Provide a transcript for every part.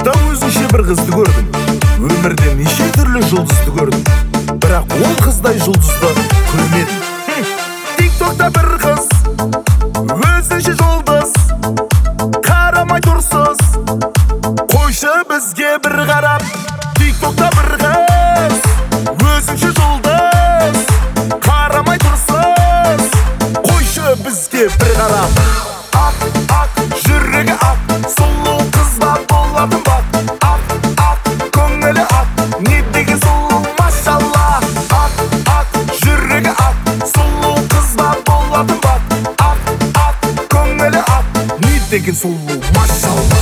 TikTok'ta өзінше бір қызды көрдім. Өмірде неше түрлі жұлдызды көрдім, бірақ ол қыздай жұлдызды көрмедім. TikTok'та бір қыз, өзінше жұлдыз, қарамай тұрсыз, қойшы бізге бір қарап. TikTok'та бір қыз, өзінше жұлдыз, қарамай тұрсыз, қойшы бізге бір қарап. Ақ, жүрегі ақ, сұлу қызба болатын бақ. Ақ, көңілі ақ, не деген сұлу, машалла. Ақ, жүрегі ақ, сұлу қызба болатын бақ. Ақ, көңілі ақ, не деген сұлу, машалла.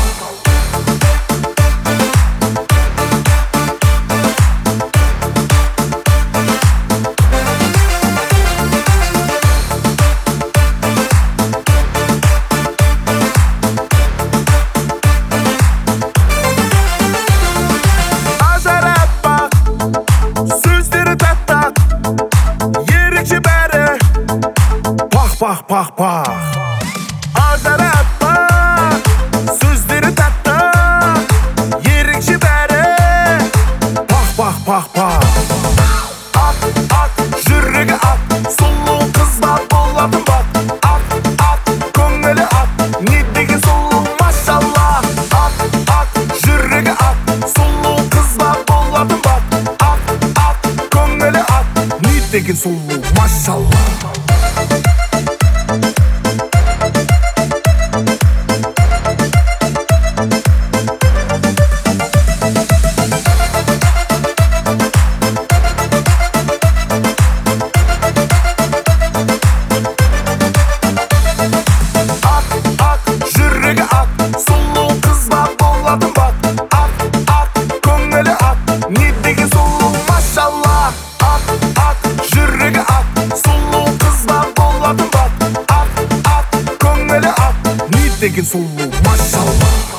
Пах, ажары аппақ, сөздері тәтті, ерекше бәрі. Пах. Ақ, жүрегі ақ, сұлу қызба болатын бақ. Ақ, көңілі ақ, не деген сұлу, машалла. Ақ, жүрегі ақ, сұлу қызба болатын бақ. Ақ, көңілі ақ, не деген сұлу, машалла. Деген сұлу, машалла.